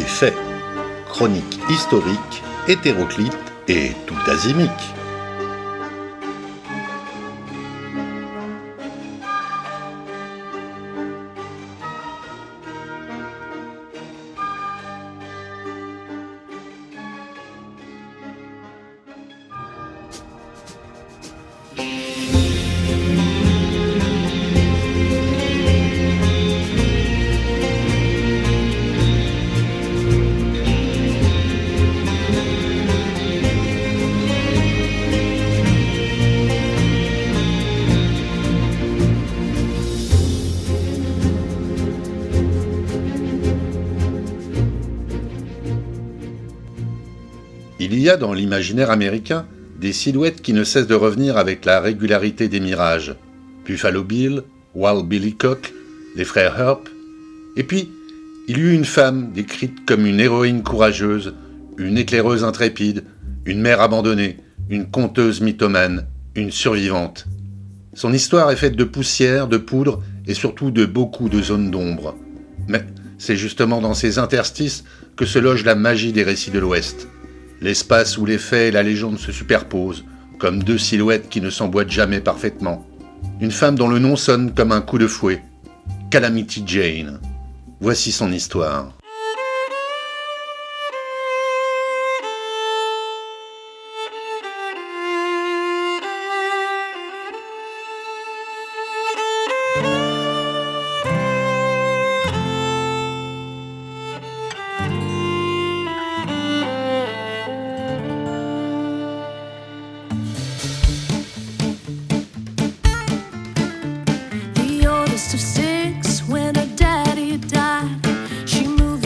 faits. Chronique historique, hétéroclite et tout azimique. Il y a dans l'imaginaire américain des silhouettes qui ne cessent de revenir avec la régularité des mirages. Buffalo Bill, Wild Billy Cock, les frères Earp. Et puis, il y eut une femme décrite comme une héroïne courageuse, une éclaireuse intrépide, une mère abandonnée, une conteuse mythomane, une survivante. Son histoire est faite de poussière, de poudre et surtout de beaucoup de zones d'ombre. Mais c'est justement dans ces interstices que se loge la magie des récits de l'Ouest. L'espace où les faits et la légende se superposent, comme deux silhouettes qui ne s'emboîtent jamais parfaitement. Une femme dont le nom sonne comme un coup de fouet. Calamity Jane. Voici son histoire. Of 6 when her daddy died. She moved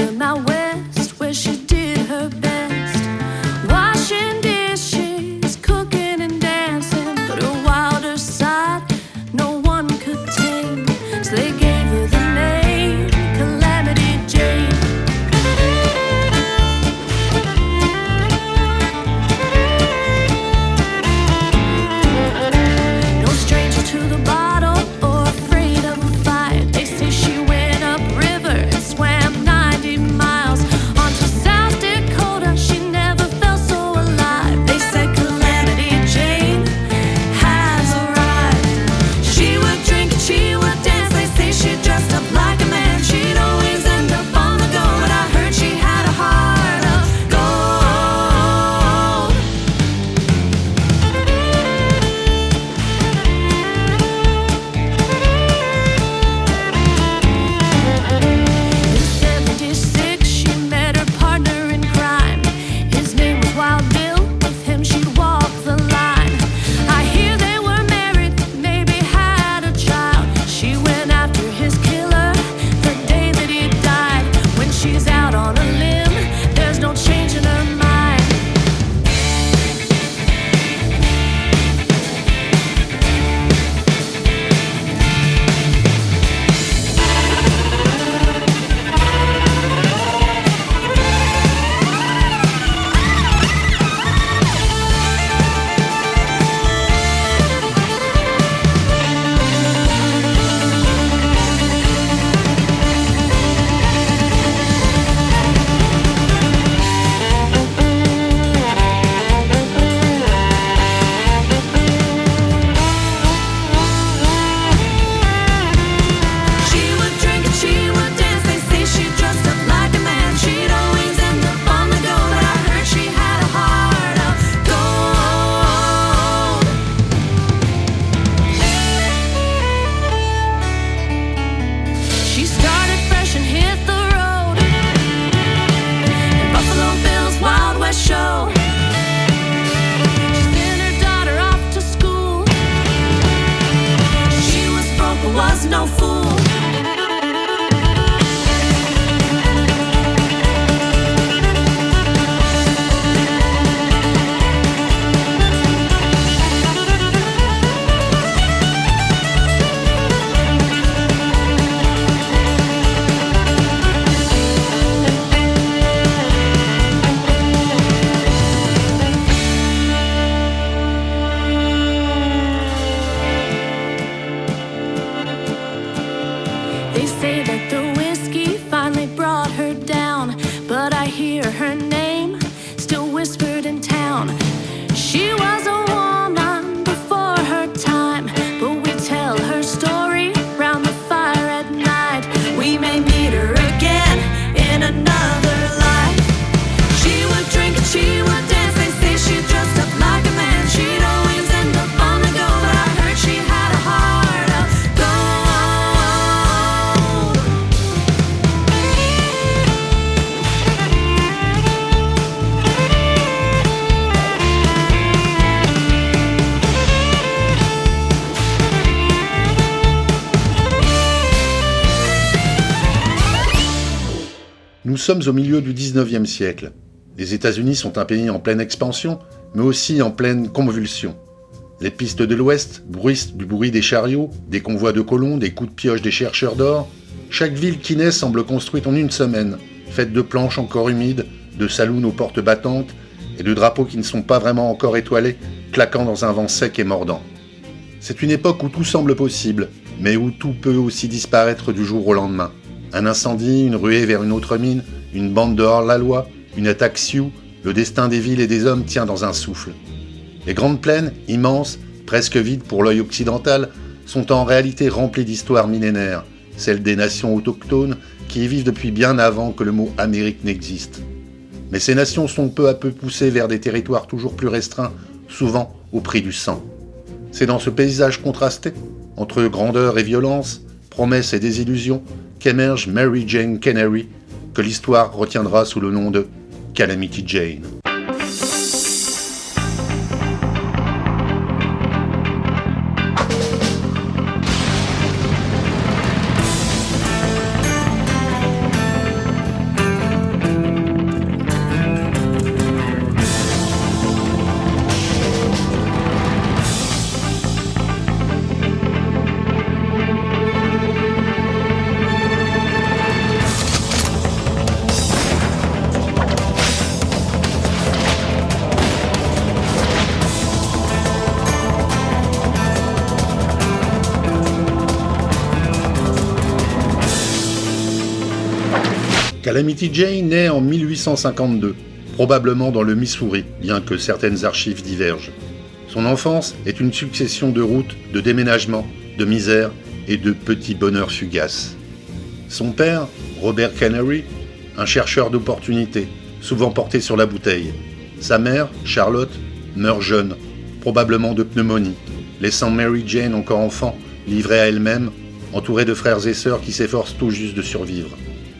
sommes au milieu du 19e siècle. Les États-Unis sont un pays en pleine expansion, mais aussi en pleine convulsion. Les pistes de l'Ouest bruissent du bruit des chariots, des convois de colons, des coups de pioche des chercheurs d'or. Chaque ville qui naît semble construite en une semaine, faite de planches encore humides, de saloons aux portes battantes et de drapeaux qui ne sont pas vraiment encore étoilés, claquant dans un vent sec et mordant. C'est une époque où tout semble possible, mais où tout peut aussi disparaître du jour au lendemain. Un incendie, une ruée vers une autre mine, une bande de hors-la-loi, une attaque Sioux, le destin des villes et des hommes tient dans un souffle. Les grandes plaines, immenses, presque vides pour l'œil occidental, sont en réalité remplies d'histoires millénaires, celles des nations autochtones qui y vivent depuis bien avant que le mot Amérique n'existe. Mais ces nations sont peu à peu poussées vers des territoires toujours plus restreints, souvent au prix du sang. C'est dans ce paysage contrasté, entre grandeur et violence, promesses et désillusions, qu'émerge Mary Jane Canary, que l'histoire retiendra sous le nom de Calamity Jane. Calamity Jane naît en 1852, probablement dans le Missouri, bien que certaines archives divergent. Son enfance est une succession de routes, de déménagements, de misères et de petits bonheurs fugaces. Son père, Robert Canary, un chercheur d'opportunités, souvent porté sur la bouteille. Sa mère, Charlotte, meurt jeune, probablement de pneumonie, laissant Mary Jane, encore enfant, livrée à elle-même, entourée de frères et sœurs qui s'efforcent tout juste de survivre.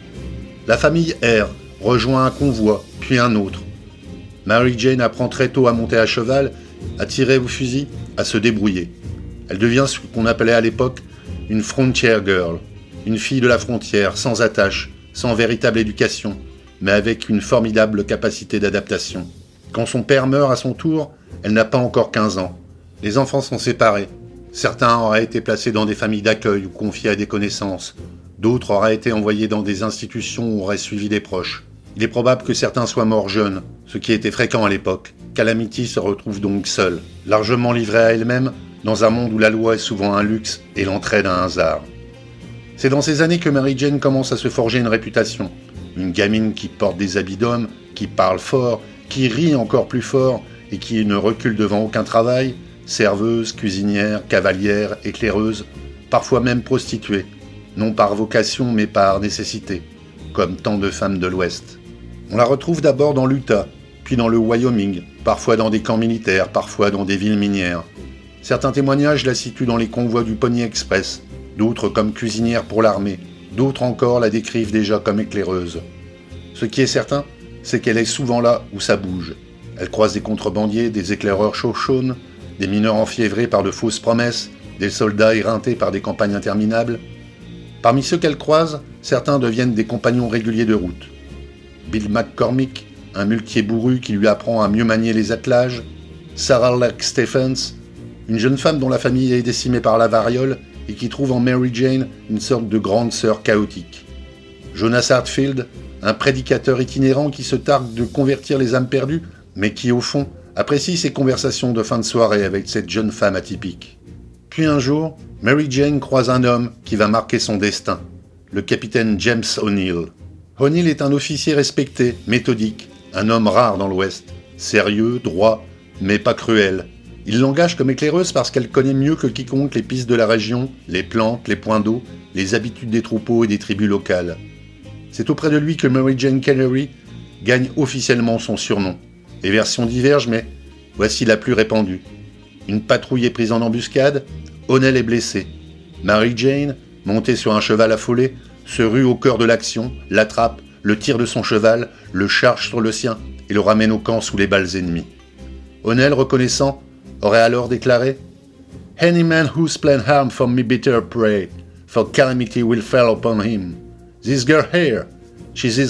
La famille erre, rejoint un convoi, puis un autre. Mary Jane apprend très tôt à monter à cheval, à tirer au fusil, à se débrouiller. Elle devient ce qu'on appelait à l'époque une frontier girl, une fille de la frontière, sans attache, sans véritable éducation, mais avec une formidable capacité d'adaptation. Quand son père meurt à son tour, elle n'a pas encore 15 ans. Les enfants sont séparés. Certains auraient été placés dans des familles d'accueil ou confiés à des connaissances. D'autres auraient été envoyés dans des institutions ou auraient suivi des proches. Il est probable que certains soient morts jeunes, ce qui était fréquent à l'époque. Calamity se retrouve donc seule, largement livrée à elle-même, dans un monde où la loi est souvent un luxe et l'entraide un hasard. C'est dans ces années que Mary Jane commence à se forger une réputation. Une gamine qui porte des habits d'homme, qui parle fort, qui rit encore plus fort et qui ne recule devant aucun travail, serveuse, cuisinière, cavalière, éclaireuse, parfois même prostituée. Non par vocation mais par nécessité, comme tant de femmes de l'Ouest. On la retrouve d'abord dans l'Utah, puis dans le Wyoming, parfois dans des camps militaires, parfois dans des villes minières. Certains témoignages la situent dans les convois du Pony Express, d'autres comme cuisinière pour l'armée, d'autres encore la décrivent déjà comme éclaireuse. Ce qui est certain, c'est qu'elle est souvent là où ça bouge. Elle croise des contrebandiers, des éclaireurs chauds-chaunes, des mineurs enfiévrés par de fausses promesses, des soldats éreintés par des campagnes interminables. Parmi ceux qu'elle croise, certains deviennent des compagnons réguliers de route. Bill McCormick, un muletier bourru qui lui apprend à mieux manier les attelages. Sarah Lake Stephens, une jeune femme dont la famille est décimée par la variole et qui trouve en Mary Jane une sorte de grande sœur chaotique. Jonas Hartfield, un prédicateur itinérant qui se targue de convertir les âmes perdues, mais qui, au fond, apprécie ses conversations de fin de soirée avec cette jeune femme atypique. Puis un jour, Mary Jane croise un homme qui va marquer son destin, le capitaine James O'Neill. O'Neill est un officier respecté, méthodique, un homme rare dans l'Ouest, sérieux, droit, mais pas cruel. Il l'engage comme éclaireuse parce qu'elle connaît mieux que quiconque les pistes de la région, les plantes, les points d'eau, les habitudes des troupeaux et des tribus locales. C'est auprès de lui que Mary Jane Canary gagne officiellement son surnom. Les versions divergent, mais voici la plus répandue. Une patrouille est prise en embuscade, O'Neill est blessé. Mary Jane, montée sur un cheval affolé, se rue au cœur de l'action, l'attrape, le tire de son cheval, le charge sur le sien et le ramène au camp sous les balles ennemies. O'Neill, reconnaissant, aurait alors déclaré « Any man who's planned harm for me bitter prey, for calamity will fall upon him. This girl here, she's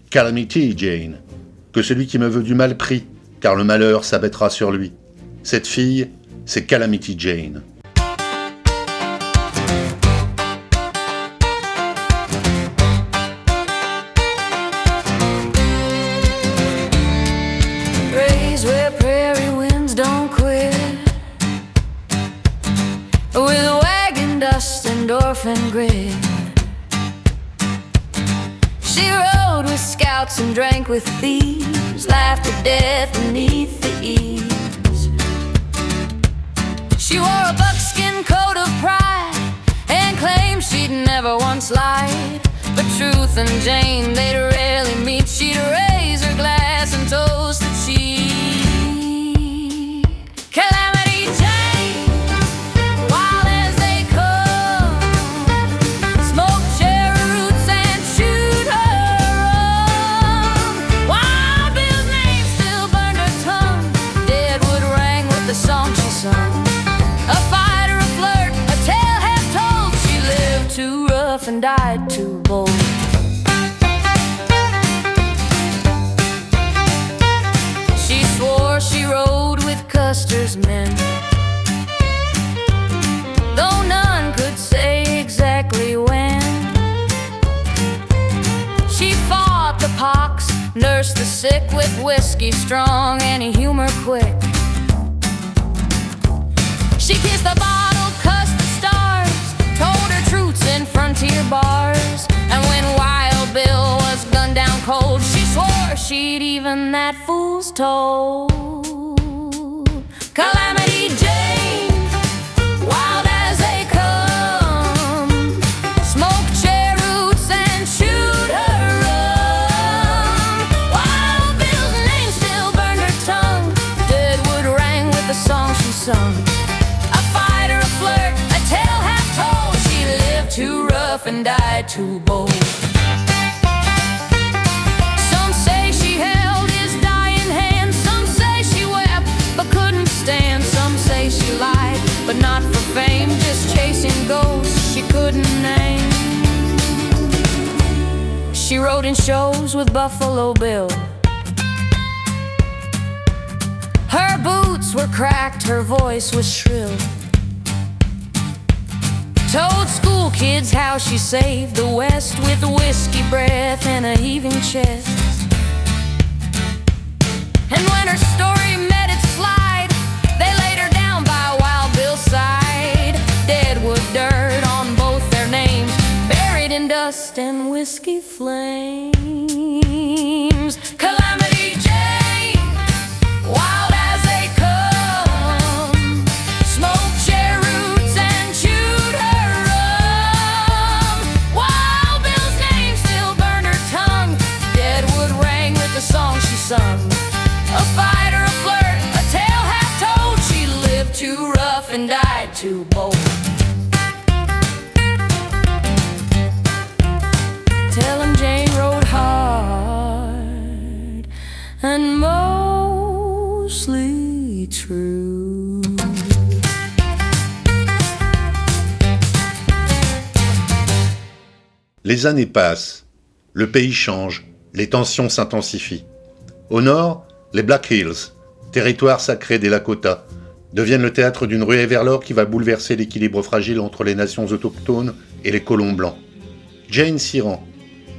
Calamity Jane, que celui qui me veut du mal prie, car le malheur s'abattra sur lui. Cette fille, c'est Calamity Jane. Raised where prairie winds don't quit, with wagon dust and orphan grit. She rode with scouts and drank with thieves, laughed to death beneath the eaves. She wore a buckskin coat of pride and claimed she'd never once lied. But Truth and Jane, they'd rarely meet. She'd raise her glass and toast that she Calamity Jane, wild as they come, smoke cherry roots and shoot her rum. Wild Bill's name still burned her tongue, Deadwood rang with the song she sung. A fighter, a flirt, a tale half told, she lived too rough and died too bold. She swore she rode with Custer's men, though none could say exactly when. She fought the pox, nursed the sick with whiskey strong and humor quick. She kissed the bottle, cussed the stars, told her truths in frontier bars. And when Wild Bill was gunned down cold, she swore she'd even that fool's toll. Calamity Jane, wild as they come, smoke cherry roots and shoot her rum. Wild Bill's name still burned her tongue, Deadwood rang with the song she sung. A fighter, a flirt, a tale half told, she lived too rough and died too bold. Some say she held his dying hand, some say she wept but couldn't stand. Some say she lied, but not for fame, just chasing ghosts she couldn't name. She rode in shows with Buffalo Bill. Her boots were cracked, her voice was shrill. Told school kids how she saved the West with whiskey breath and a heaving chest. And when her story met its slide, they laid her down by Wild Bill's side. Deadwood dirt on both their names, buried in dust and whiskey flames. Calamity Jane, wild as they come, smoke cherry roots and shoot her rum. Wild Bill's name still burned her tongue, Deadwood rang with the song she sung. A fighter, a flirt, a tale half told, she lived too rough and died too bold. Tell 'em Jane rode hard and mostly true. Les années passent, le pays change, les tensions s'intensifient. Au nord, les Black Hills, territoire sacré des Lakota, deviennent le théâtre d'une ruée vers l'or qui va bouleverser l'équilibre fragile entre les nations autochtones et les colons blancs. Jane s'y rend. Pourquoi ?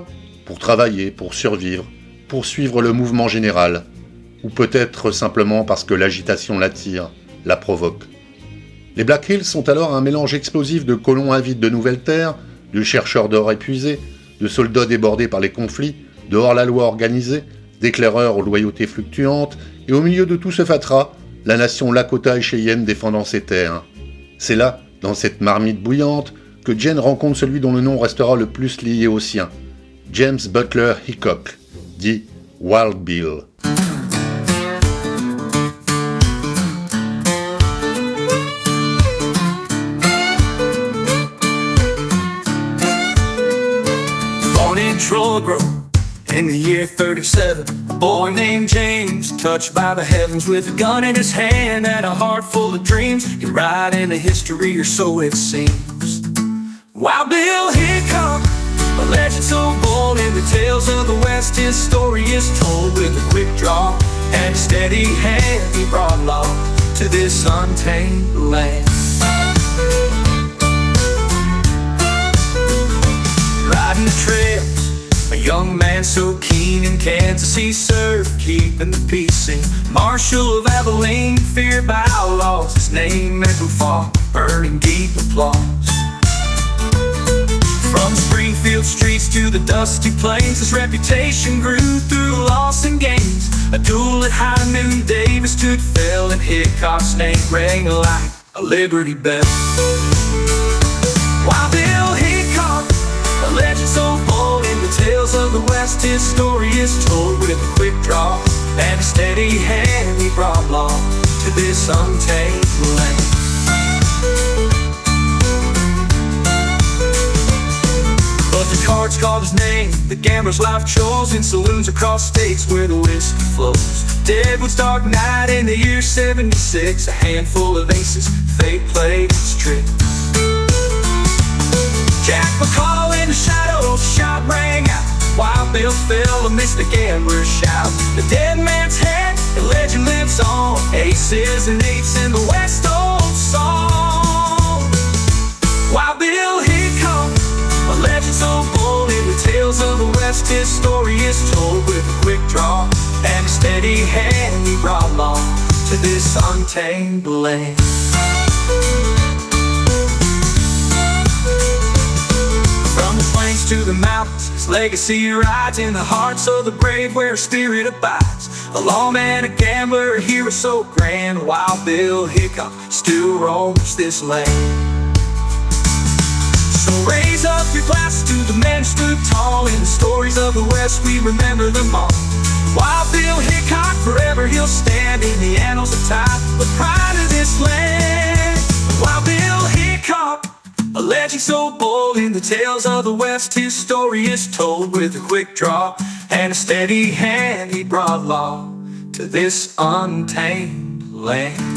Pour travailler, pour survivre, pour suivre le mouvement général, ou peut-être simplement parce que l'agitation l'attire, la provoque. Les Black Hills sont alors un mélange explosif de colons avides de nouvelles terres, de chercheurs d'or épuisés, de soldats débordés par les conflits, de hors-la-loi organisés, d'éclaireurs aux loyautés fluctuantes, et au milieu de tout ce fatras, la nation Lakota et Cheyenne défendant ses terres. C'est là, dans cette marmite bouillante, que Jane rencontre celui dont le nom restera le plus lié au sien, James Butler Hickok, dit Wild Bill. Born in Troy Grove in the year 37, a boy named James, touched by the heavens with a gun in his hand and a heart full of dreams. He'd write into history, or so it seems. Wild Bill Hickok A legend so bold in the tales of the West, his story is told with a quick draw and a steady hand. He brought law to this untamed land. Riding the trails, a young man so keen in Kansas, he served, keeping the peace. Sing Marshal of Abilene, feared by outlaws, his name echoed far, earning deep applause. From Springfield streets to the dusty plains, his reputation grew through loss and gains. A duel at high noon, Davis stood, fell, and Hickok's name rang like a Liberty bell. Wild Bill Hickok, a legend so bold in the tales of the West, his story is told with a quick draw and a steady hand. He brought law to this untamed land. But the cards called his name, the gambler's life chose in saloons across states where the whiskey flows. Deadwood's dark night in the year 76, a handful of aces, fate played its trick. Jack McCall in the shadows, shot rang out. Wild Bill fell amidst the gambler's shout. The dead man's head, the legend lives on. Aces and eights in the West old song. Wild Bill Hickok, a legend so bold in the tales of the West, his story is told with a quick draw and a steady hand. He brought law to this untamed land. From the plains to the mountains, his legacy rides in the hearts of the brave where spirit abides. A lawman, a gambler, a hero so grand, Wild Bill Hickok still roams this land. So raise up your glass to the men who stood tall. In the stories of the West we remember them all. Wild Bill Hickok, forever he'll stand in the annals of time, the pride of this land. Wild Bill Hickok, a legend so bold in the tales of the West, his story is told with a quick draw and a steady hand. He brought law to this untamed land.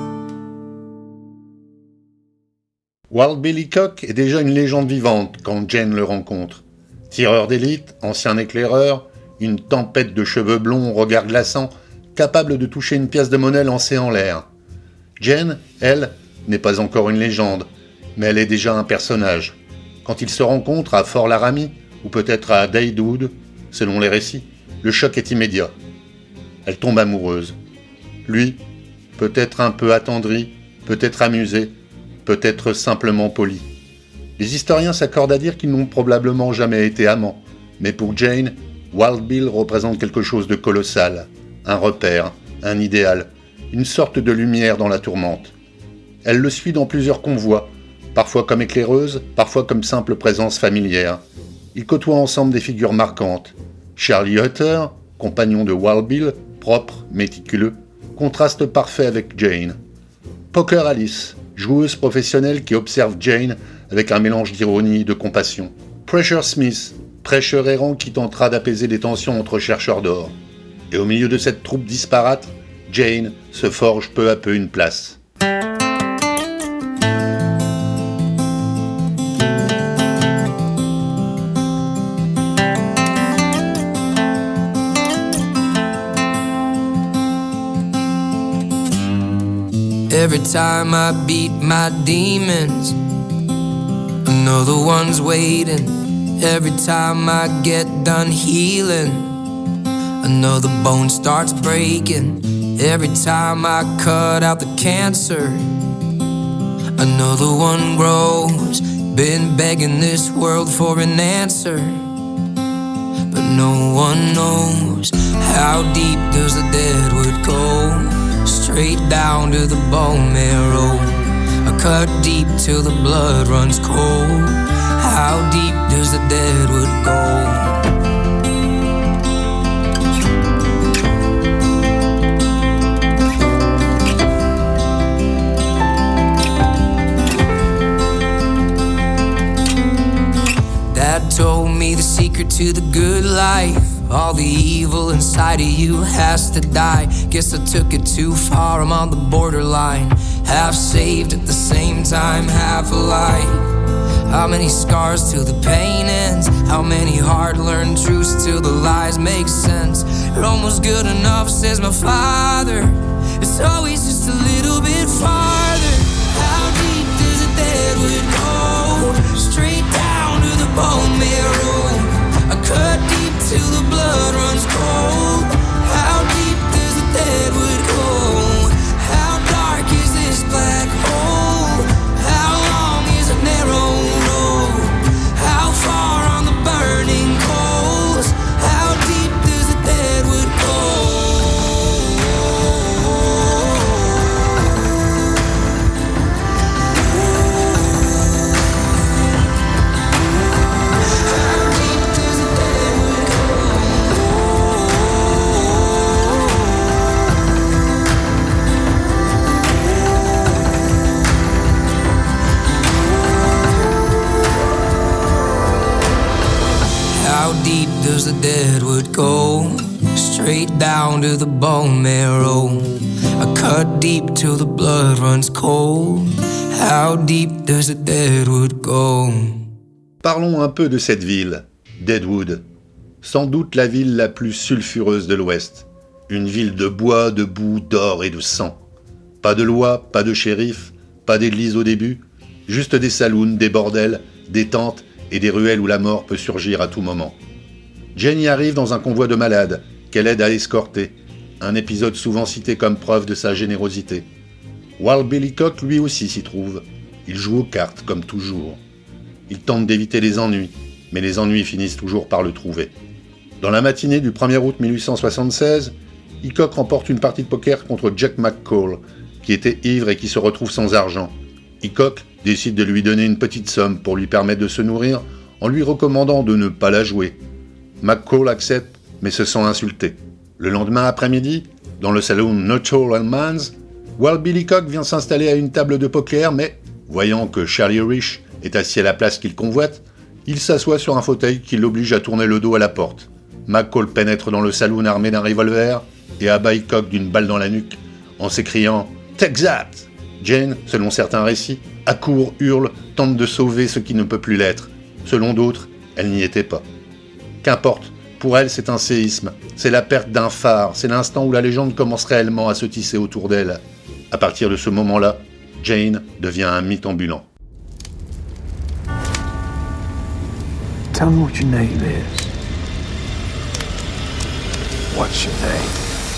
Wild Bill Hickok est déjà une légende vivante quand Jane le rencontre. Tireur d'élite, ancien éclaireur, une tempête de cheveux blonds, regard glaçant, capable de toucher une pièce de monnaie lancée en l'air. Jane, elle, n'est pas encore une légende, mais elle est déjà un personnage. Quand ils se rencontrent à Fort Laramie, ou peut-être à Daywood, selon les récits, le choc est immédiat. Elle tombe amoureuse. Lui, peut-être un peu attendri, peut-être amusé, peut-être simplement poli. Les historiens s'accordent à dire qu'ils n'ont probablement jamais été amants, mais pour Jane, Wild Bill représente quelque chose de colossal, un repère, un idéal, une sorte de lumière dans la tourmente. Elle le suit dans plusieurs convois, parfois comme éclaireuse, parfois comme simple présence familière. Ils côtoient ensemble des figures marquantes. Charlie Hutter, compagnon de Wild Bill, propre, méticuleux, contraste parfait avec Jane. Poker Alice, joueuse professionnelle qui observe Jane avec un mélange d'ironie et de compassion. Pressure Smith, prêcheur errant qui tentera d'apaiser les tensions entre chercheurs d'or. Et au milieu de cette troupe disparate, Jane se forge peu à peu une place. Every time I beat my demons, another one's waiting. Every time I get done healing, another bone starts breaking. Every time I cut out the cancer, another one grows. Been begging this world for an answer, but no one knows. How deep does the deadwood go? Straight down to the bone marrow. I cut deep till the blood runs cold. How deep does the deadwood go? Dad told me the secret to the good life. All the evil inside of you has to die. Guess I took it too far, I'm on the borderline. Half saved at the same time, half alive. How many scars till the pain ends? How many hard-learned truths till the lies make sense? You're almost good enough, says my father. It's always just a little bit farther. How deep does a deadwood go? Straight down to the bone marrow. I cut deep till the blood runs cold. How deep does a deadwood go? How dark is this black hole? How long is a narrow road? How far on the burning coals? How deep does a deadwood go? How deep does the deadwood go? Straight down to the bone marrow. I cut deep till the blood runs cold. How deep does the deadwood go? Parlons un peu de cette ville, Deadwood. Sans doute la ville la plus sulfureuse de l'Ouest. Une ville de bois, de boue, d'or et de sang. Pas de loi, pas de shérif, pas d'église au début, juste des saloons, des bordels, des tentes et des ruelles où la mort peut surgir à tout moment. Jane y arrive dans un convoi de malades, qu'elle aide à escorter, un épisode souvent cité comme preuve de sa générosité. Wild Billy Cock lui aussi s'y trouve. Il joue aux cartes, comme toujours. Il tente d'éviter les ennuis, mais les ennuis finissent toujours par le trouver. Dans la matinée du 1er août 1876, Hickok remporte une partie de poker contre Jack McCall, qui était ivre et qui se retrouve sans argent. Hickok décide de lui donner une petite somme pour lui permettre de se nourrir, en lui recommandant de ne pas la jouer. McCall accepte, mais se sent insulté. Le lendemain après-midi, dans le salon Nuttall & Mann's, Wild Billy Cock vient s'installer à une table de poker, mais, voyant que Charlie Rich est assis à la place qu'il convoite, il s'assoit sur un fauteuil qui l'oblige à tourner le dos à la porte. McCall pénètre dans le saloon armé d'un revolver et abat Hickok d'une balle dans la nuque en s'écriant « Take that !» Jane, selon certains récits, accourt, hurle, tente de sauver ce qui ne peut plus l'être. Selon d'autres, elle n'y était pas. Qu'importe, pour elle c'est un séisme, c'est la perte d'un phare, c'est l'instant où la légende commence réellement à se tisser autour d'elle. À partir de ce moment-là, Jane devient un mythe ambulant. Tell me what your name is. What's your name?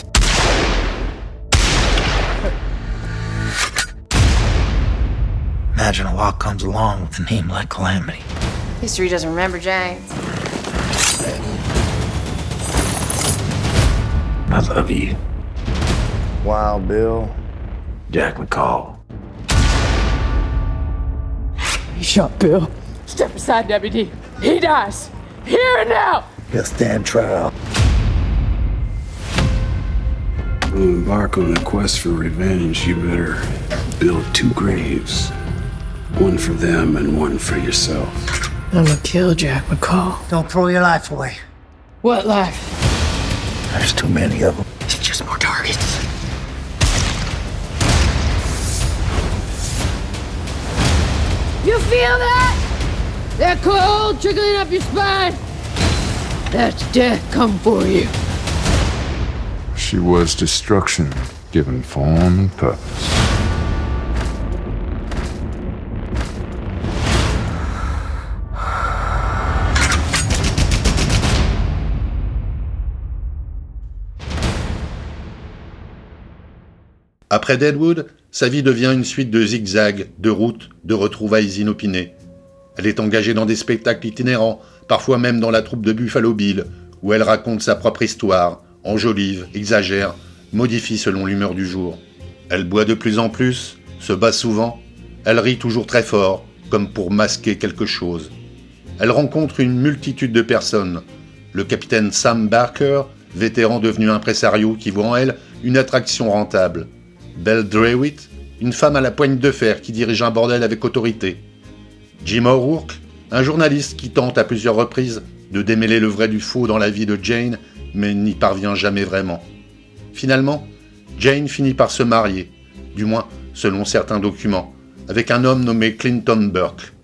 Imagine a lot comes along with a name like Calamity. History doesn't remember James. I love you. Wild Bill. Jack McCall. He shot Bill. Step aside, Deputy. He dies. Here and now. He'll stand trial. We'll embark on a quest for revenge. You better build 2 graves. One for them and one for yourself. I'm gonna kill Jack McCall. Don't throw your life away. What life? There's too many of them. It's just more targets. You feel that? That cold trickling up your spine? That's death come for you. She was destruction, given form and purpose. Après Deadwood, sa vie devient une suite de zigzags, de routes, de retrouvailles inopinées. Elle est engagée dans des spectacles itinérants, parfois même dans la troupe de Buffalo Bill, où elle raconte sa propre histoire, enjolive, exagère, modifie selon l'humeur du jour. Elle boit de plus en plus, se bat souvent, elle rit toujours très fort, comme pour masquer quelque chose. Elle rencontre une multitude de personnes. Le capitaine Sam Barker, vétéran devenu impresario qui voit en elle une attraction rentable. Belle Drewitt, une femme à la poigne de fer qui dirige un bordel avec autorité. Jim O'Rourke, un journaliste qui tente à plusieurs reprises de démêler le vrai du faux dans la vie de Jane, mais n'y parvient jamais vraiment. Finalement, Jane finit par se marier, du moins selon certains documents, avec un homme nommé Clinton Burke.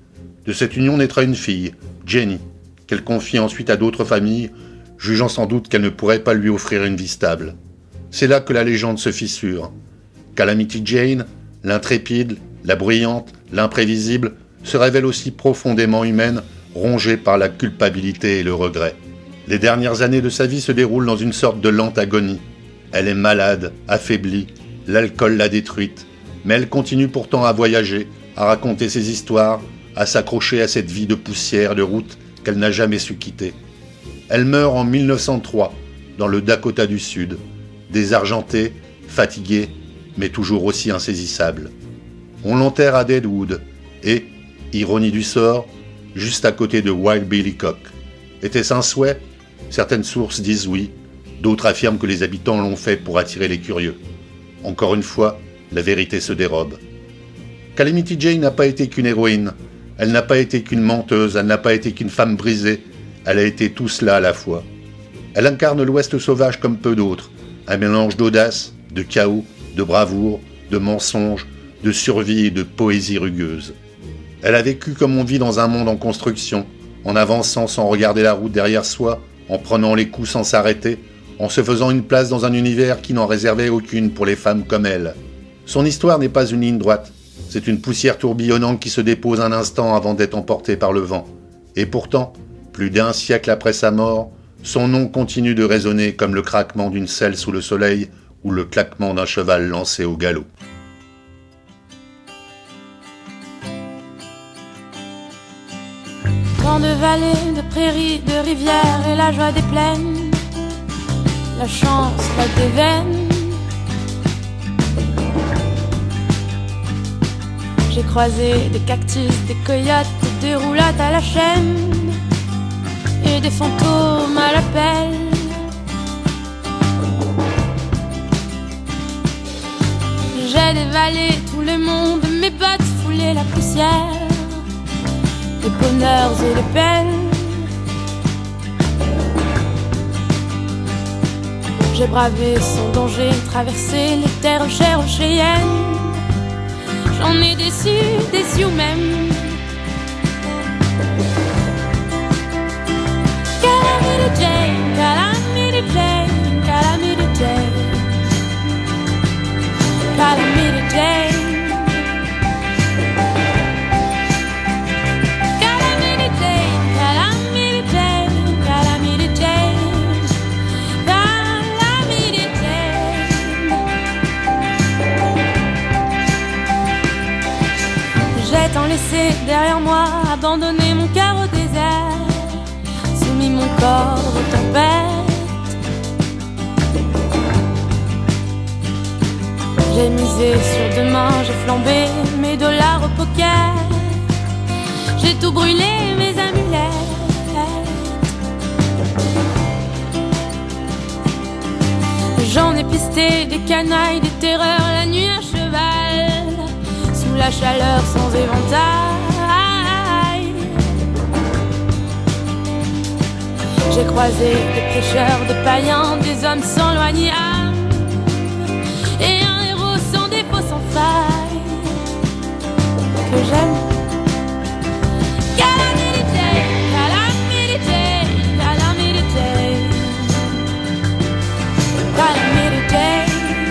De cette union naîtra une fille, Jenny, qu'elle confie ensuite à d'autres familles, jugeant sans doute qu'elle ne pourrait pas lui offrir une vie stable. C'est là que la légende se fissure. Calamity Jane, l'intrépide, la bruyante, l'imprévisible, se révèle aussi profondément humaine, rongée par la culpabilité et le regret. Les dernières années de sa vie se déroulent dans une sorte de lente agonie. Elle est malade, affaiblie, l'alcool l'a détruite, mais elle continue pourtant à voyager, à raconter ses histoires, à s'accrocher à cette vie de poussière de route qu'elle n'a jamais su quitter. Elle meurt en 1903, dans le Dakota du Sud, désargentée, fatiguée, mais toujours aussi insaisissable. On l'enterre à Deadwood, et, ironie du sort, juste à côté de Wild Billy Cock. Était-ce un souhait ? Certaines sources disent oui, d'autres affirment que les habitants l'ont fait pour attirer les curieux. Encore une fois, la vérité se dérobe. Calamity Jane n'a pas été qu'une héroïne, elle n'a pas été qu'une menteuse, elle n'a pas été qu'une femme brisée, elle a été tout cela à la fois. Elle incarne l'Ouest sauvage comme peu d'autres, un mélange d'audace, de chaos, de bravoure, de mensonges, de survie et de poésie rugueuse. Elle a vécu comme on vit dans un monde en construction, en avançant sans regarder la route derrière soi, en prenant les coups sans s'arrêter, en se faisant une place dans un univers qui n'en réservait aucune pour les femmes comme elle. Son histoire n'est pas une ligne droite, c'est une poussière tourbillonnante qui se dépose un instant avant d'être emportée par le vent. Et pourtant, plus d'un siècle après sa mort, son nom continue de résonner comme le craquement d'une selle sous le soleil ou le claquement d'un cheval lancé au galop. Tant de vallées, de prairies, de rivières et la joie des plaines, la chance, la déveine. J'ai croisé des cactus, des coyotes, des roulottes à la chaîne et des fantômes à la pelle. J'ai dévalé tout le monde, mes bottes foulées la poussière, les bonheurs et les peines. J'ai bravé sans danger, traversé les terres chères aux Cheyennes. J'en ai déçu même. Calamity Jane, Calamity Jane, Calamity Jane, Calamity Jane. Tant laissé derrière moi, abandonné mon cœur au désert, soumis mon corps aux tempêtes. J'ai misé sur demain, j'ai flambé mes dollars au poker, j'ai tout brûlé mes amulettes. J'en ai pisté des canailles, des terreurs, la nuit à cheval, la chaleur sans éventail. J'ai croisé des prêcheurs, des païens, des hommes sans loi ni âme, et un héros sans défaut, sans faille, que j'aime. Calamity Jane, Calamity Jane, Calamity Jane, Calamity Jane.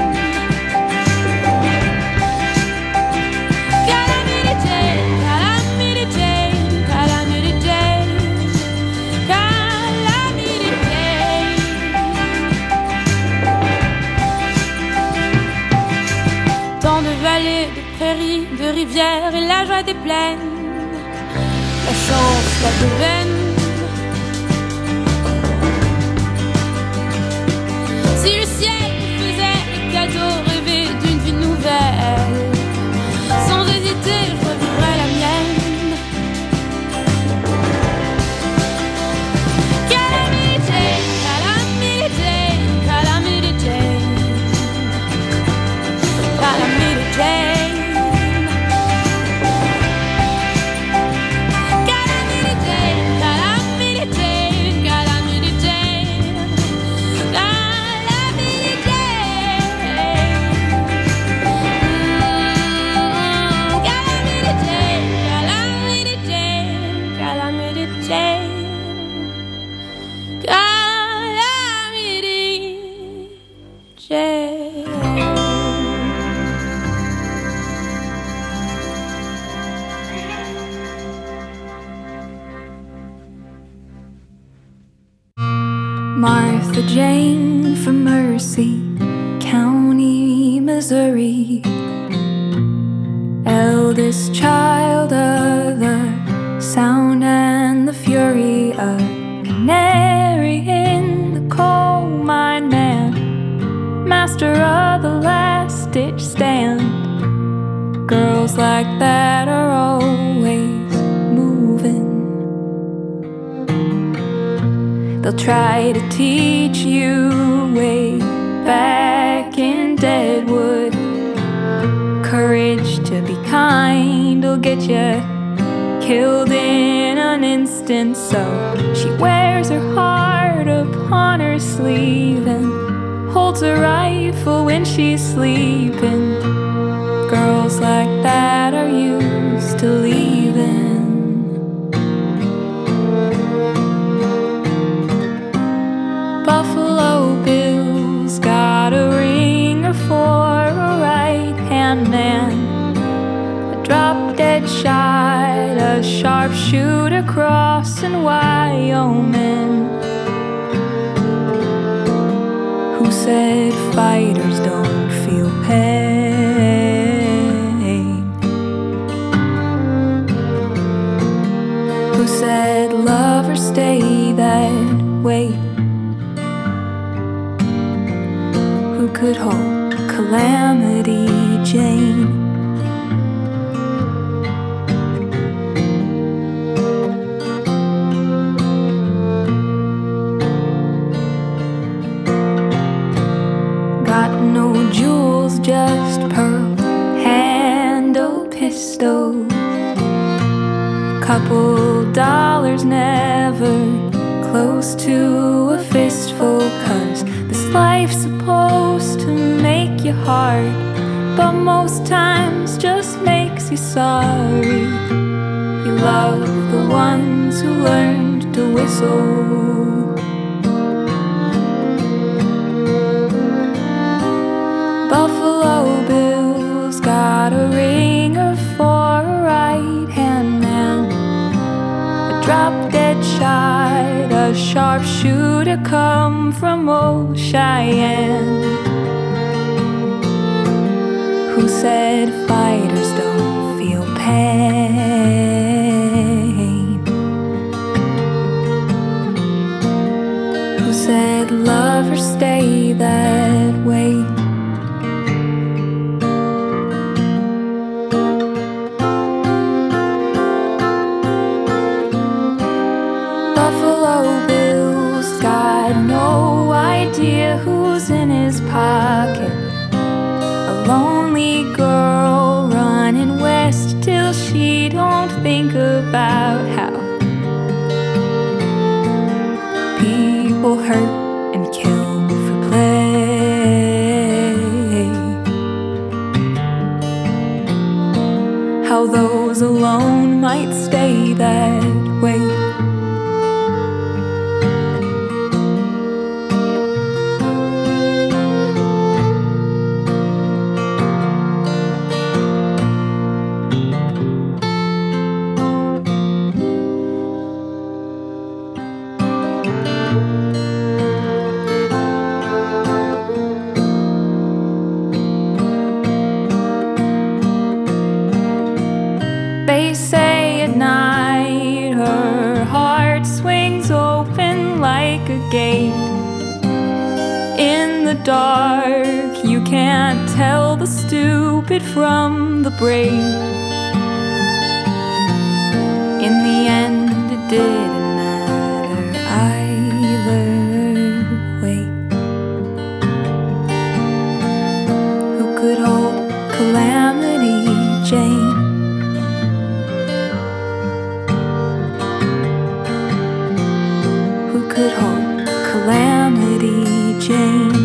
De rivières et la joie des plaines, la chance, la déveine. Si le ciel me faisait le cadeau, rêver d'une vie nouvelle, sans hésiter, je revivrais la mienne. Calamity Jane, Calamity Jane, Calamity Jane, Calamity Jane. Calamity Jane. Martha Jane from Mercy County, Missouri, eldest child of the sound and the fury, of canary in the coal mine man, master of the last ditch stand. Girls like that are always moving. They'll try to teach you way back in Deadwood. Courage to be kind will get you killed in an instant. So she wears her heart upon her sleeve and holds a rifle when she's sleeping. Girls like that are used to leaving. Buffalo Bill's got a ringer for a right-hand man, a drop-dead shot, a sharpshooter crossing Wyoming, who said fighters don't feel pain. Who said lovers stay that way? Who could hold Calamity Jane? Got no jewels, just pearl handle pistols. Couple dollars, never close to a fistful, 'cause this life's supposed to make you hard, but most times just makes you sorry. You love the ones who learned to whistle. Buffalo Bill's got a ringer for a right-hand man, a drop-dead shot, a sharpshooter come from old Cheyenne, who said fighters don't feel pain, who said lovers stay that way. Buffalo Bill's got no idea who's in his pocket. A lonely girl running west till she don't think about how people hurt and kill for play. How those alone might stay that way. They say at night her heart swings open like a gate. In the dark you can't tell the stupid from the brave. In the end it didn't matter either way. Who could hold Calamity Jane? Who could hold Calamity Jane?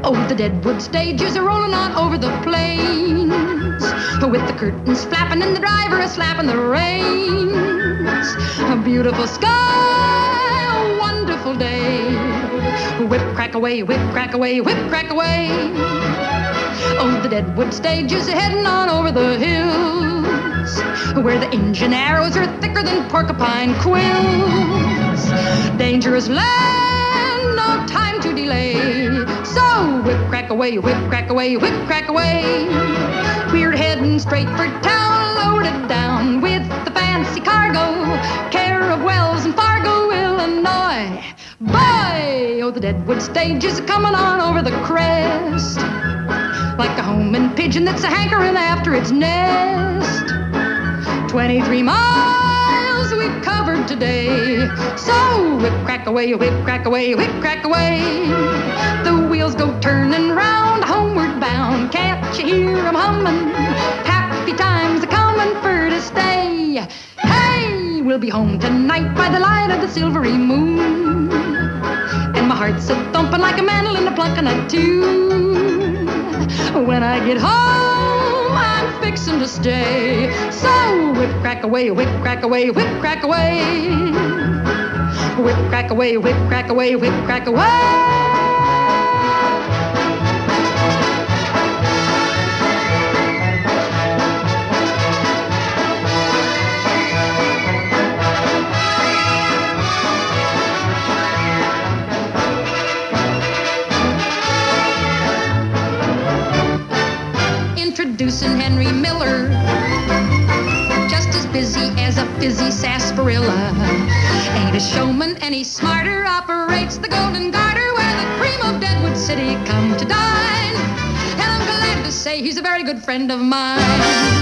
Oh, the Deadwood stages are rolling on over the plains, with the curtains flapping and the driver a slapping the reins. A beautiful sky, a wonderful day. Whip, crack away, whip, crack away, whip, crack away. Oh, the Deadwood stages are heading on over the hills, where the engine arrows are thicker than porcupine quills. Dangerous land, no time to delay. So whip, crack away, whip, crack away, whip, crack away. We're heading straight for town, loaded down with the fancy cargo, care of Wells and Fargo, Illinois. Boy, oh, the Deadwood stages are coming on over the crest, like a homing pigeon that's a hankering after its nest. 23 miles we've covered today. So whip, crack away, whip, crack away, whip, crack away. The wheels go turning round, homeward bound. Can't you hear 'em humming? Happy times are coming for to stay. Hey, we'll be home tonight by the light of the silvery moon, and my heart's a thumping like a mandolin a plunking a tune. When I get home, I'm fixing to stay. So whip, crack away, whip, crack away, whip, crack away. Whip, crack away, whip, crack away, whip, crack away. Introducing Henry Miller, just as busy as a fizzy sarsaparilla. Ain't a showman any smarter, operates the Golden Garter, where the cream of Deadwood City come to dine. And I'm glad to say he's a very good friend of mine.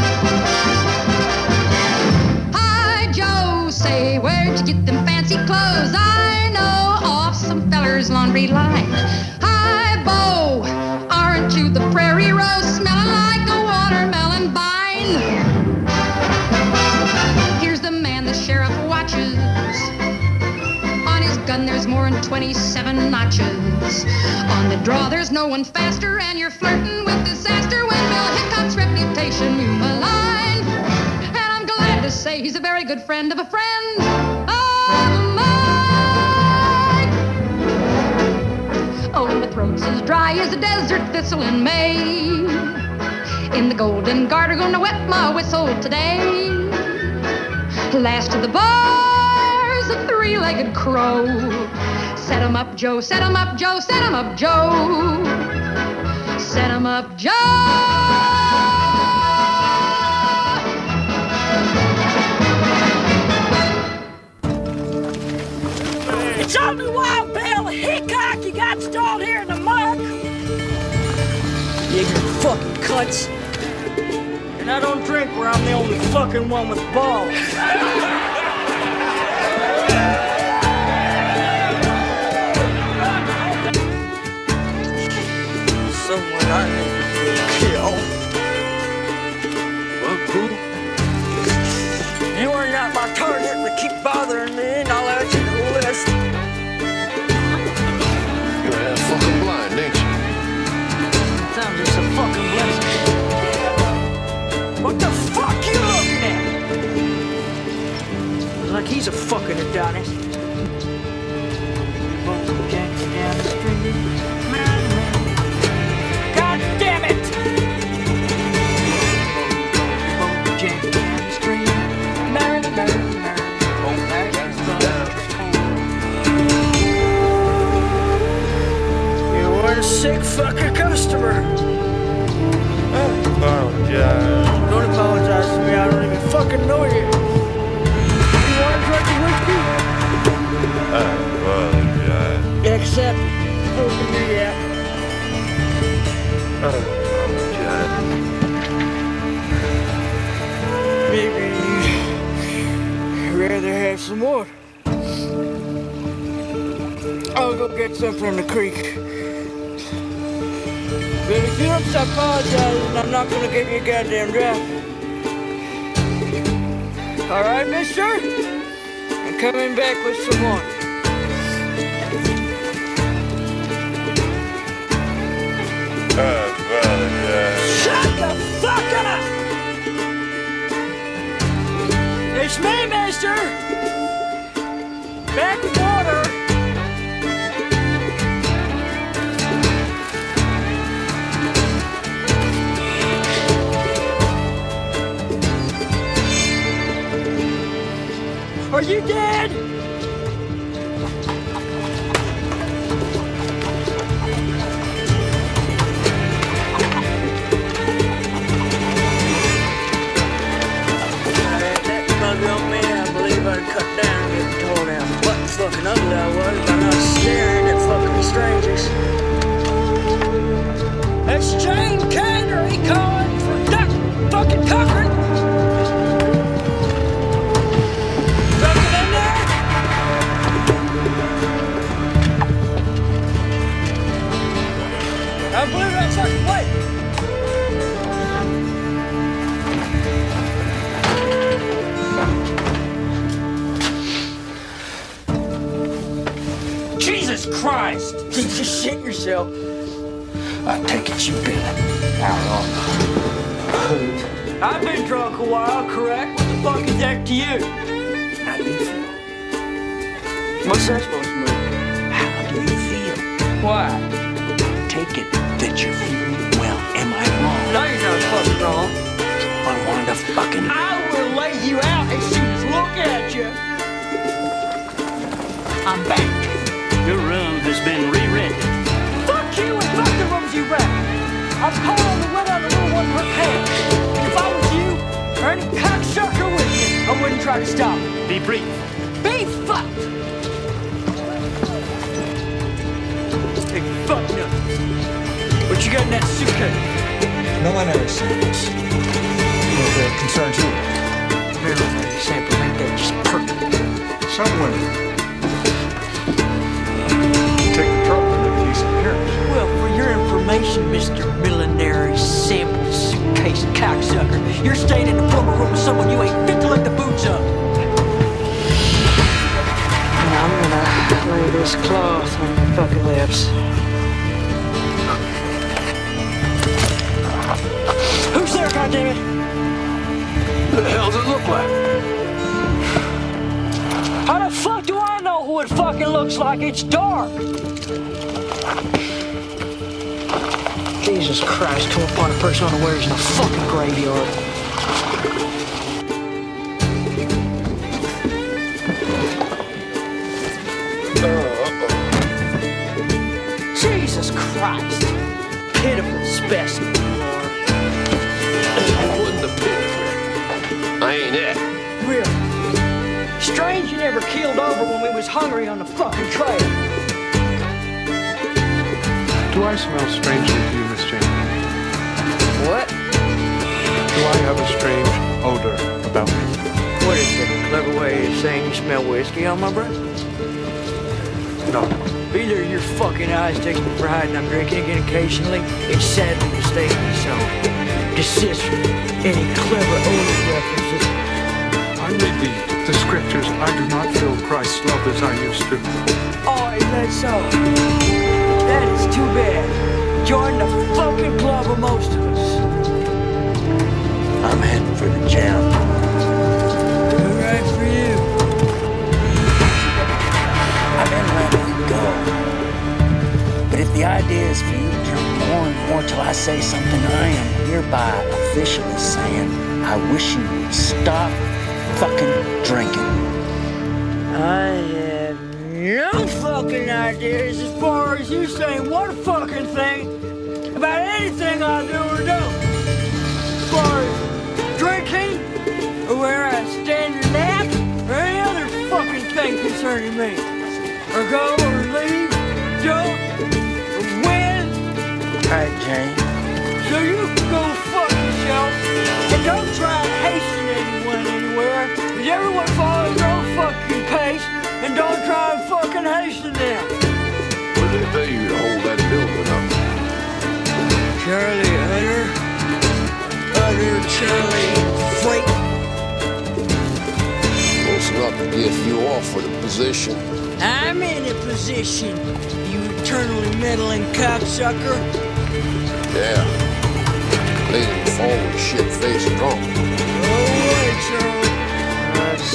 Hi, Joe, say, where'd you get them fancy clothes? I know off some feller's laundry line. Hi, Bo, aren't you the prairie rose smelling like a watermelon vine? Here's the man the sheriff watches. On his gun there's more than 27 notches. On the draw there's no one faster, and you're flirting with disaster when Bill Hickok's reputation you malign. And I'm glad to say he's a very good friend of a friend of mine. Oh, my throat's as dry as a desert thistle in May. In the Golden Garter, gonna wet my whistle today. Last of the bars, a three-legged crow. Set 'em up, Joe, set 'em up, Joe, set 'em up, Joe. Set 'em up, Joe. It's only Wild Bill Hickok you got stalled here in the muck. You fucking cunts. And I don't drink where I'm the only fucking one with balls. Someone I need to kill. Well, who? You are not my target, but keep bothering me and I'll add you to the list. You're half fucking blind, ain't you? Sometimes it's a fucking blessing. What the fuck you looking at? Looks like he's a fucking Adonis. God damn it! You were a sick fucking customer. Don't apologize to me, I don't even fucking know you. You want to drink the whiskey? Except, open me up. Maybe you'd rather have some more. I'll go get some from the creek. But if you don't stop apologizing, I'm not gonna give you a goddamn drop. All right, mister? I'm coming back with some more. It's me, mister! Back with water! Are you dead? That bugger on me, I believe I'd cut down and get told how fucking ugly I was by not staring at fucking strangers. That's Jane Canner, he calling for Duck fucking Cochran. I believe that fucking way. Jesus Christ! You just shit yourself. I take it you've been out on the hood. I've been drunk a while, correct? What the fuck is that to you? How do you feel? What's that supposed to mean? How do you feel? Why? Take it that you're feeling well. Am I wrong? No, you're not fucking wrong. I wanted to fucking... I will lay you out as soon as look at you. I'm back. Your room has been rewritten. Fuck you and fuck the rooms you rent. I'm calling the widow of the little one her pants. And if I was you, or any cocksucker with you, I wouldn't try to stop it. Be brief. Be fucked! Big fuck nothing. What you got in that suitcase? Millinery samples. With the concern too. Millinery sample ain't that just perfect? Some women take the trouble to make a decent appearance. Well, for your information, Mr. Millinery sample suitcase cocksucker, you're staying in the plumber room with someone you ain't fit to let the boots up. Now I'm gonna lay this cloth on your fucking lips. Who's there, goddammit? What the hell does it look like? How the fuck do I know who it fucking looks like? It's dark. Jesus Christ, come upon a person unawares in a fucking graveyard. Jesus Christ. Pitiful specimen, Lord. I wasn't a pit trick. I ain't that. Really? Strange you never keeled over when we was hungry on the fucking trail. Do I smell strangely to you, Miss Jane? What? Do I have a strange odor about me? What is it, a clever way of saying you smell whiskey on my breath? No. Either your fucking eyes take me for hiding I'm drinking again occasionally, it's sadly mistakenly so. Desist from any clever odor references. I read the scriptures. I do not feel Christ's love as I used to. Oh, is that so? That is too bad. Join the fucking club of most of us. I'm heading for the jam. All right for you. I've been letting you go. But if the idea is for you to drink more and more till I say something, I am hereby officially saying I wish you would stop fucking drinking. I have no fucking ideas as far as you saying one fucking thing about anything I do or don't. As far as drinking, or where I stand or nap, or any other fucking thing concerning me. Or go, or leave, don't, or win. Alright, Jane. So you can go fuck yourself, and don't try and hasten anyone anywhere, because everyone follows their own fucking pace, and don't try and fucking hasten them. What did they pay you to hold that building up? Charlie Utter Charlie Flake. Close enough to get you off for the position. I'm in a position, you eternally meddling cocksucker. Yeah. Leaning forward, shit-faced drunk. Oh, wait, Charlie.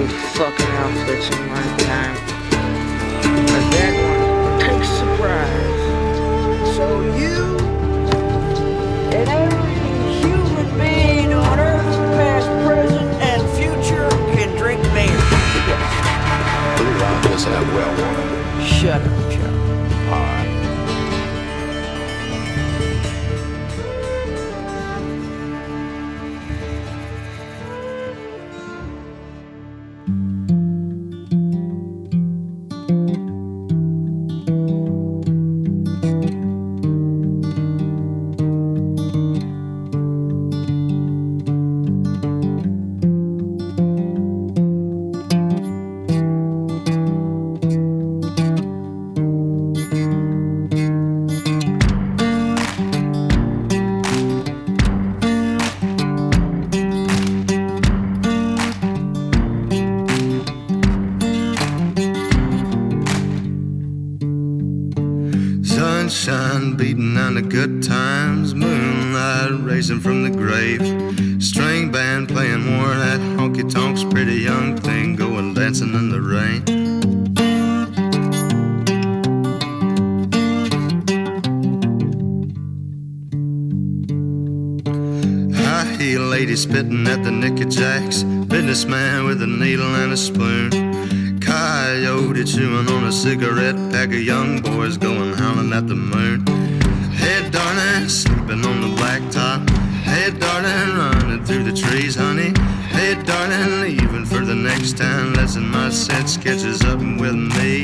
fucking outfits in my time. But that one takes surprise. So you and every human being on Earth, past, present, and future, can drink beer. Yes. Blue Rock doesn't have well water. Shut up, Joe. All right. Sunshine beating on the good times, moonlight racing from the grave, string band playing more that honky tonks, pretty young thing going dancing in the rain. High heel lady spitting at the Nicky Jacks, businessman with a needle and a spoon, coyote chewing on a cigarette, pack of young boys going howling at the moon. Hey darling, sleeping on the blacktop. Hey darling, running through the trees, honey. Hey darling, leaving for the next town. Lesson my sense catches up with me.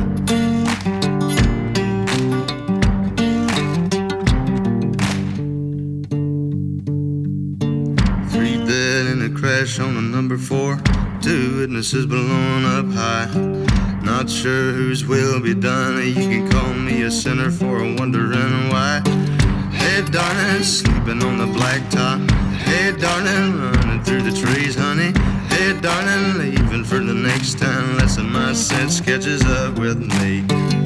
Three dead in a crash on a number 4. 2 witnesses blown up high. Not sure whose will be done. You can call me a sinner for wondering why. Hey darling, sleeping on the blacktop. Hey darling, running through the trees, honey. Hey darling, leaving for the next town. Lesson my sense catches up with me.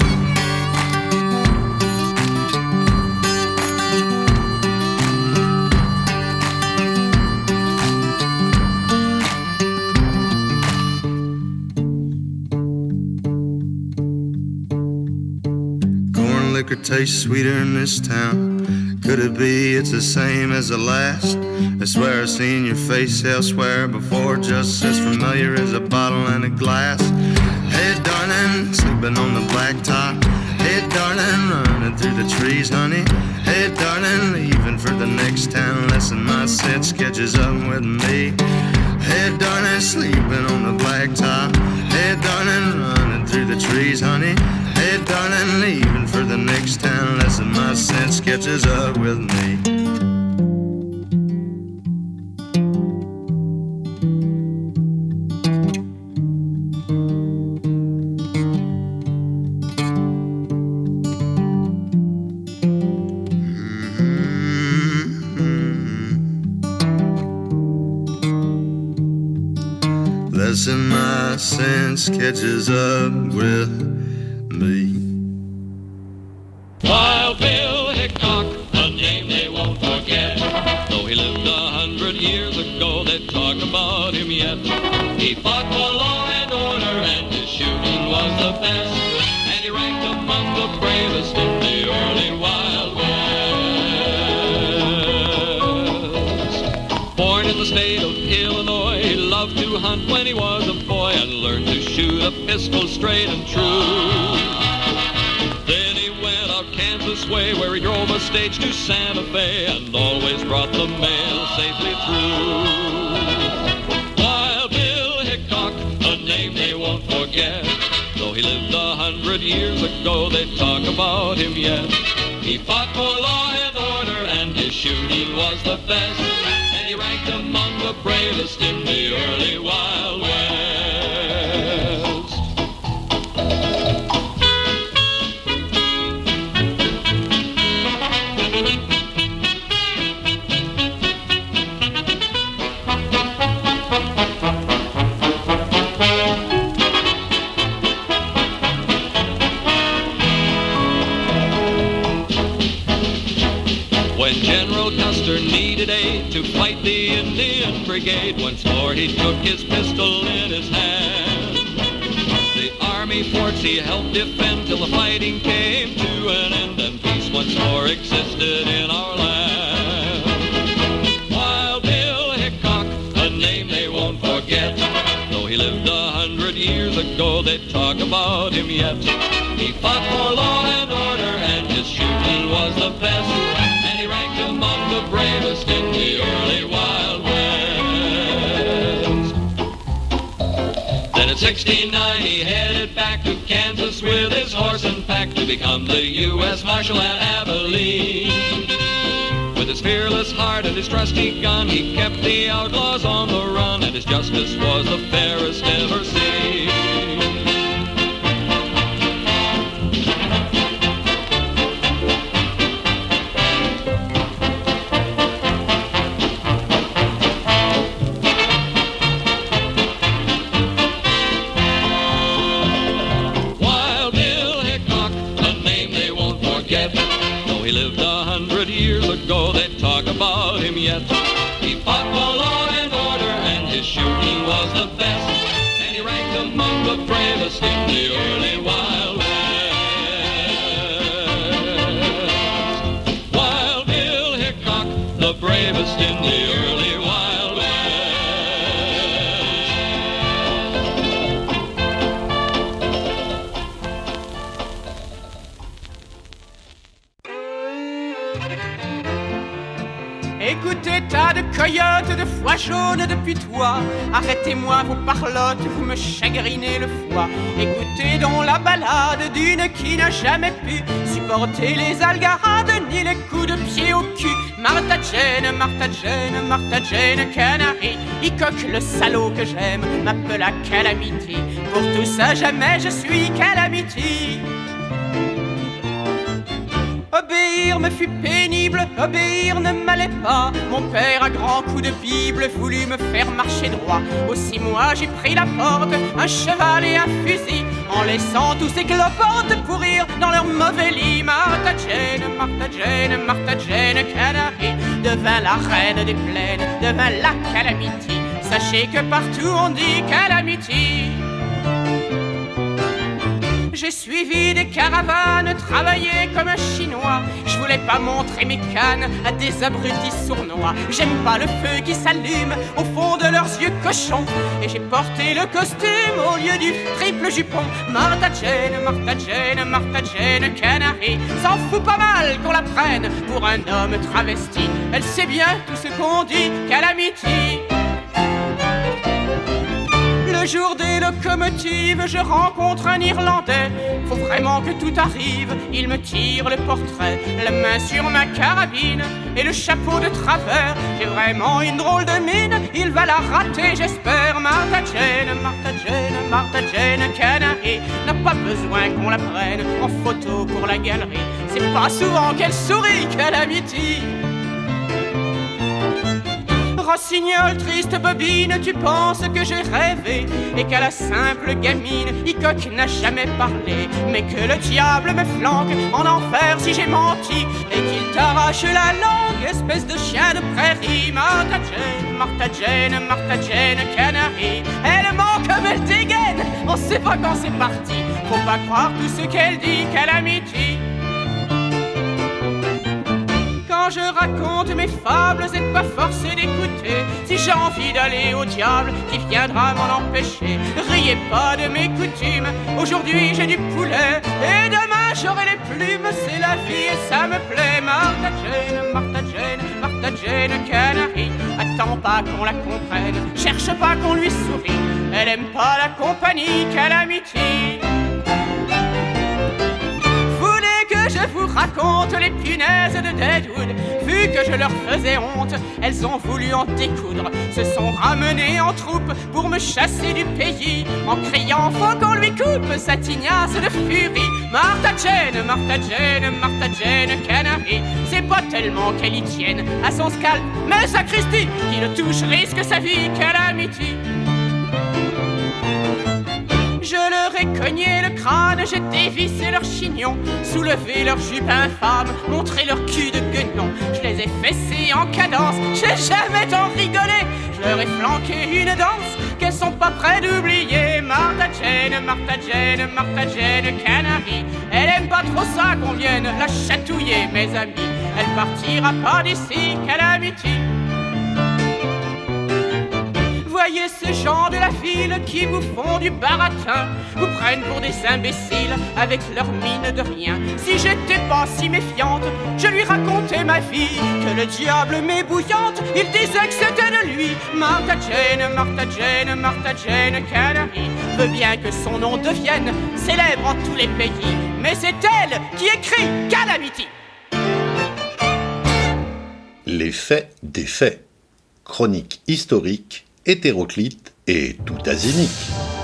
Liquor tastes sweeter in this town. Could it be it's the same as the last? I swear I've seen your face elsewhere before, just as familiar as a bottle and a glass. Hey darling, sleeping on the blacktop. Hey darling, running through the trees, honey. Hey darling, leaving for the next town. Lesson my sense catches up with me. Hey darling, sleeping on the blacktop. Hey darling, running through the trees, honey. Hey darling, leaving for the next town. Lesson my sense catches up with me. Lesson my sense catches up with me. Wild Bill Hickok, a name they won't forget. Though he lived 100 years ago, they talk about him yet. He fought for law and order, and his shooting was the best. And he ranked among the bravest in the early Wild West. Born in the state of Illinois, he loved to hunt when he was a boy and learned to shoot a pistol straight and true. Then he went out Kansas way, where he drove a stage to Santa Fe and always brought the mail safely through. Wild Bill Hickok, a name they won't forget. Though he lived 100 years ago, they talk about him yet. He fought for law and order, and his shooting was the best. And he ranked among the bravest in the early Wild West. When General Custer needed aid to fight the Indian Brigade, once more he took his pistol in his hand. The army forts he helped defend till the fighting came to an end, and peace once more existed in our land. Wild Bill Hickok, a name they won't forget. Though he lived 100 years ago, they talk about him yet. He fought for law and order, and his shooting was the best. And he ranked among the bravest in the early Wild West. Then at 69 he headed back to Kansas with his horse and pack to become the U.S. Marshal at Abilene. With his fearless heart and his trusty gun, he kept the outlaws on the run, and his justice was the fairest ever seen. Wild Bill Hickok, a name they won't forget. Though he lived 100 years ago, they talk about him yet. He fought for law and order, and his shooting was the best. And he ranked among the bravest in the early Wild West. Wild Bill Hickok, the bravest in the early Wild West. Écoutez, tas de coyotes, de foie jaune, de putois, arrêtez-moi vos parlottes, vous me chagrinez le foie. Écoutez donc la balade d'une qui n'a jamais pu supporter les algarades ni les coups de pied au cul. Martha Jane, Martha Jane, Martha Jane Canary, Hickok le salaud que j'aime m'appela Calamity. Pour tout ça jamais je suis Calamity. Obéir me fut pénible, obéir ne m'allait pas. Mon père à grands coups de Bible voulut me faire marcher droit. Aussi moi j'ai pris la porte, un cheval et un fusil, en laissant tous ces cloportes pourrir dans leur mauvais lit. Martha Jane, Martha Jane, Martha Jane Canary devint la reine des plaines, devint la Calamity. Sachez que partout on dit Calamity. J'ai suivi des caravanes, travaillé comme un chinois. Je voulais pas montrer mes cannes à des abrutis sournois. J'aime pas le feu qui s'allume au fond de leurs yeux cochons. Et j'ai porté le costume au lieu du triple jupon. Martha Jane, Martha Jane, Martha Jane Canary s'en fout pas mal qu'on la prenne pour un homme travesti. Elle sait bien tout ce qu'on dit, Calamity. Le jour des locomotives, je rencontre un Irlandais. Faut vraiment que tout arrive, il me tire le portrait, la main sur ma carabine et le chapeau de travers. J'ai vraiment une drôle de mine, il va la rater j'espère. Martha Jane, Martha Jane, Martha Jane Canary n'a pas besoin qu'on la prenne en photo pour la galerie. C'est pas souvent qu'elle sourit, Calamity. Rossignol, triste bobine, tu penses que j'ai rêvé et qu'à la simple gamine, Hickok n'a jamais parlé. Mais que le diable me flanque en enfer si j'ai menti et qu'il t'arrache la langue, espèce de chien de prairie. Martha Jane, Martha Jane, Martha Jane Canary, elle ment comme elle dégaine, on sait pas quand c'est parti. Faut pas croire tout ce qu'elle dit, Calamity. Quand je raconte mes fables, n'êtes pas forcé d'écouter. Si j'ai envie d'aller au diable, qui viendra m'en empêcher? Riez pas de mes coutumes, aujourd'hui j'ai du poulet et demain j'aurai les plumes, c'est la vie et ça me plaît. Martha Jane, Martha Jane, Martha Jane Canary, attends pas qu'on la comprenne, cherche pas qu'on lui sourie, elle aime pas la compagnie, Calamity. Je vous raconte les punaises de Deadwood. Vu que je leur faisais honte, elles ont voulu en découdre. Se sont ramenées en troupe pour me chasser du pays. En criant faut qu'on lui coupe sa tignasse de furie. Martha Jane, Martha Jane, Martha Jane Canary, c'est pas tellement qu'elle y tienne à son scalp, mais sacristi, qui le touche risque sa vie, Calamity. Je leur ai cogné le crâne, j'ai dévissé leurs chignons, soulevé leurs jupes infâmes, montré leur cul de guenon. Je les ai fessés en cadence, j'ai jamais tant rigolé. Je leur ai flanqué une danse qu'elles sont pas près d'oublier. Martha Jane, Martha Jane, Martha Jane Canary. Elle aime pas trop ça qu'on vienne la chatouiller, mes amis. Elle partira pas d'ici qu'à l'amitié. Voyez ces gens de la ville qui vous font du baratin, vous prennent pour des imbéciles avec leur mine de rien. Si j'étais pas si méfiante, je lui racontais ma vie, que le diable m'est bouillante, il disait que c'était de lui. Martha Jane, Martha Jane, Martha Jane Canary veut bien que son nom devienne célèbre en tous les pays, mais c'est elle qui écrit Calamity. Les faits des faits. Chronique historique, hétéroclite et tout azimique.